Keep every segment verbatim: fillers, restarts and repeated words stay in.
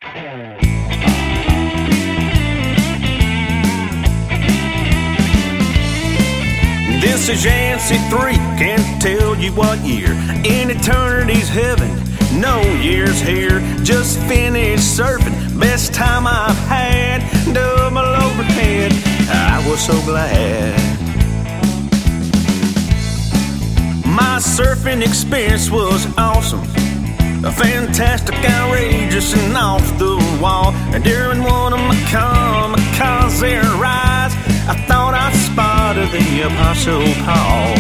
This is Yancey three, can't tell you what year. In eternity's heaven, no years here. Just finished surfing, best time I've had. Double overhead, I was so glad. My surfing experience was awesome, fantastic, outrageous, and off the wall. And during one of my kamikaze rides, I thought I spotted the Apostle Paul.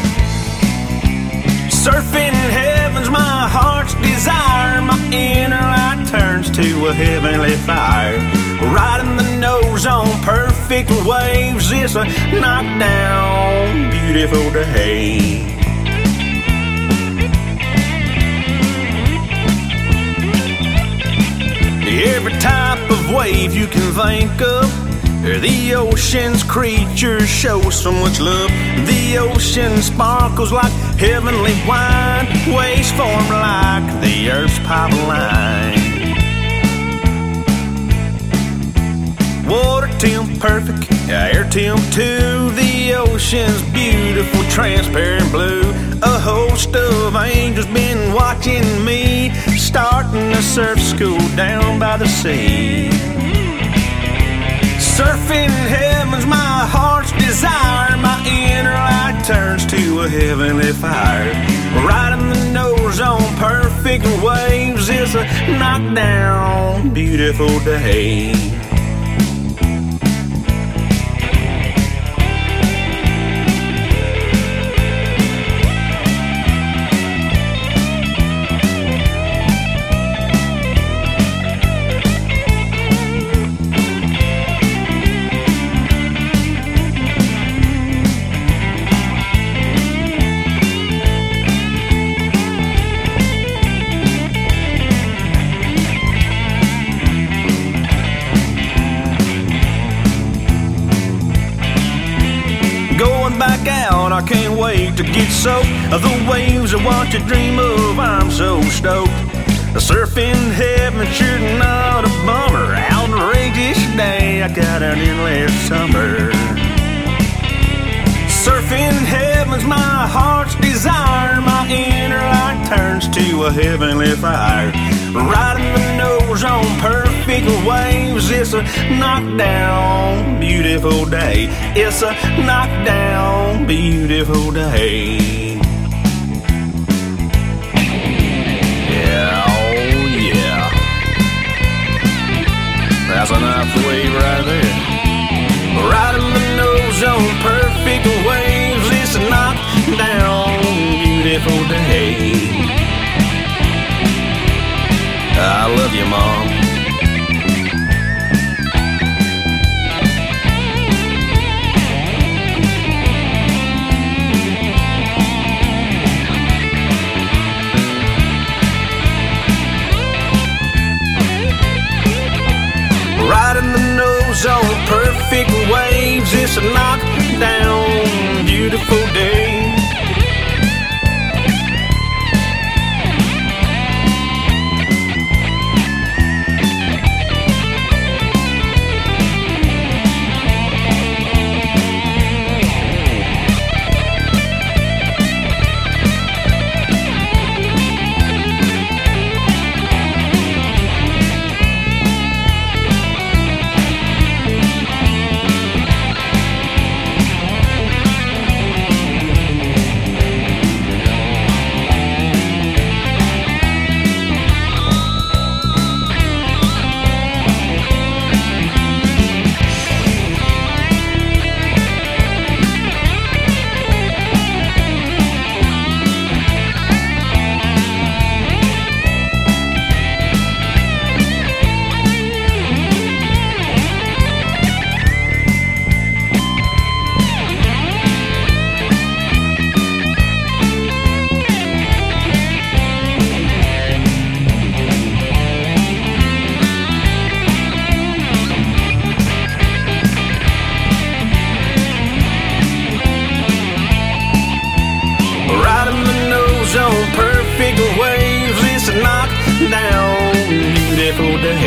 Surfing heaven's my heart's desire. My inner light turns to a heavenly fire. Riding the nose on perfect waves, it's a knockdown, beautiful day. Every type of wave you can think of, the ocean's creatures show so much love. The ocean sparkles like heavenly wine, waves form like the earth's pipeline. Water temp perfect, air temp too. The ocean's beautiful, transparent blue. A host of angels been watching me, starting a surf school down by the sea. Surfing heaven's my heart's desire. My inner light turns to a heavenly fire. Riding the nose on perfect waves is a knockdown, beautiful day. Back out, I can't wait to get soaked. The waves are what you dream of, I'm so stoked. Surfing heaven, sure not a bummer. Outrageous day, I got out in last summer. Surfing heaven's my heart's desire. My inner light turns to a heavenly fire. Riding the nose on perfect waves, it's a knockdown, beautiful day. It's a knockdown, beautiful day. Yeah, oh yeah. That's a nice wave right there. Riding the nose on perfect waves, it's a knockdown, beautiful day. I love you, Mom. Riding the nose on perfect waves, it's a knockdown, beautiful day.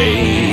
day.